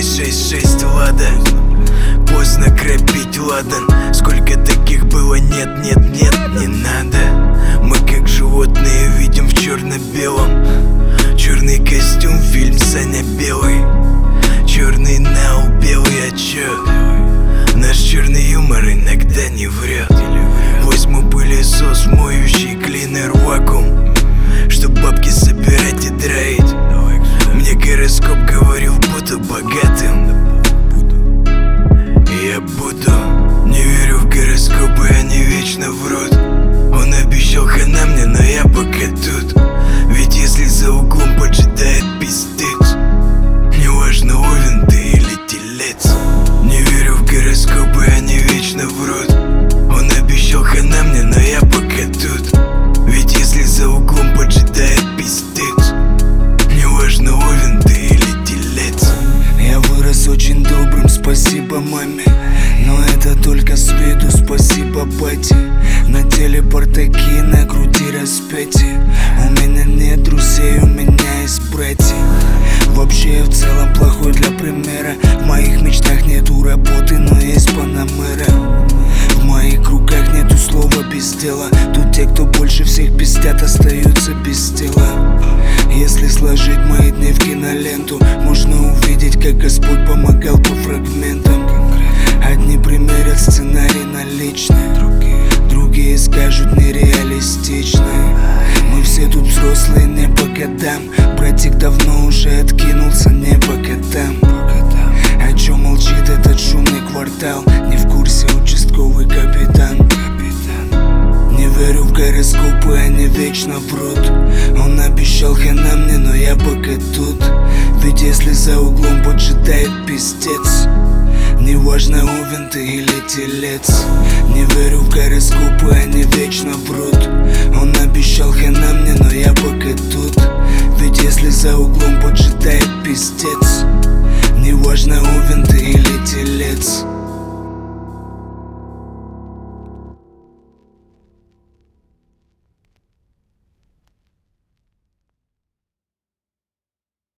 666 Лада. Поздно крапить ладан. Сколько таких было, нет, нет, нет, не надо. Мы как животные видим в черно-белом. Черный костюм, фильм Саня Белый. Черный нау, белый отчет. Наш черный юмор иногда не врет. Возьму пылесос, моющий клинер вакуум, чтоб бабки собирать и драить. Мне гороскоп говорил, буду богатым. И я буду. Не верю в гороскопы, они вечно врут. Он обещал хана мне, но я пока тут. Ведь если за углом поджидает пиздец, неважно, овен ты или телец. Не верю в гороскопы, они вечно врут. Он обещал хана мне, но я пока тут. Ведь если за углом поджидает пиздец, неважно, овен ты или телец. Я вырос очень добрым, спасибо маме. Но это только с виду, спасибо пати. На теле портаки, на груди распятие. У меня нет друзей, у меня есть братья. Вообще я в целом плохой для примера. В моих мечтах нету работы, но есть панамера. В моих руках нету слова без дела. Тут те, кто больше всех пиздят, остаются без тела. Если сложить мои дни в киноленту, можно увидеть, как Господь помогал по фрагментам. Одни примерят сценарий на личный, другие скажут нереалистичный. Мы все тут взрослые не по годам. Братик давно уже откинулся не по котам. О чем молчит этот шумный квартал? Не в курсе участковый капитан. Не верю в гороскопы, они вечно врут. Он обещал хана мне, но я пока тут. Ведь если за углом поджидает пиздец, неважно, овен ты или телец. Не верю в гороскопы, они вечно врут. Он обещал хана мне, но я пока тут. Ведь если за углом поджидает пиздец,